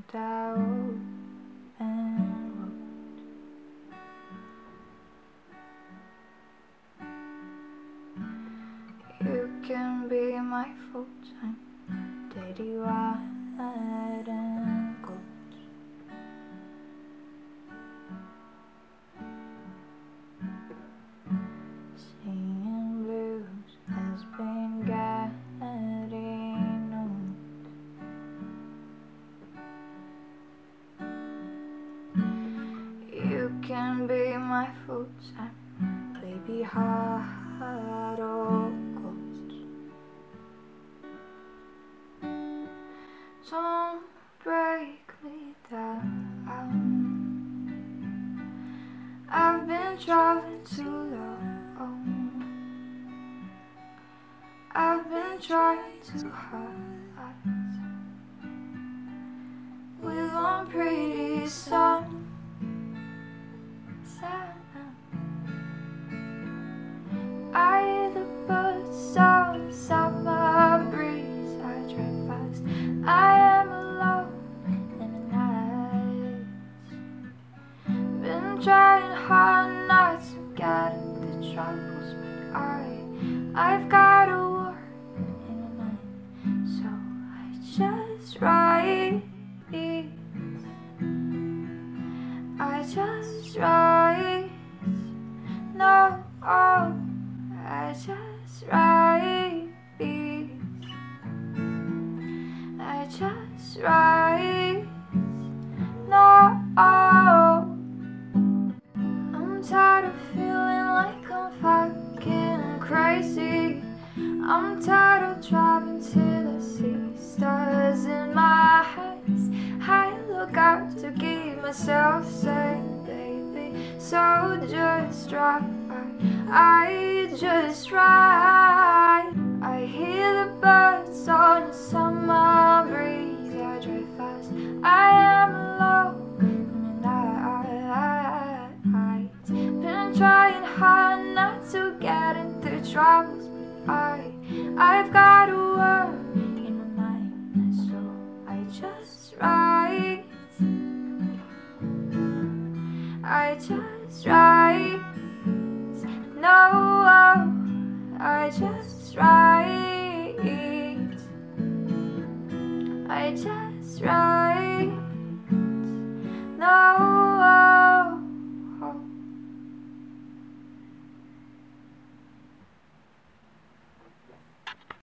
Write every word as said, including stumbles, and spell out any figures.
out and looked. You can be my full-time daddy, white and gold. Singing blues has been getting old. You can be my full-time baby, heart or cold. Don't break me down. I've been traveling too long. I've been trying too hard with one pretty song. I hear the birds sound in summer breeze. I drive fast, I am alone in the night. Been trying hard not to get into troubles, but I, I've got a war in my mind, so I just write. I just write. No, oh, I just write. I just write. No, oh, I'm tired of feeling like I'm fucking crazy. I'm tired of driving till I see stars in my eyes. I look out to keep myself safe, baby, so just try. I just ride. I hear the birds on the summer breeze. I drive fast, I am alone in the night. Been trying hard not to get into troubles, but I, I've got a word in my mind, so I just write. I just write. No, I just write.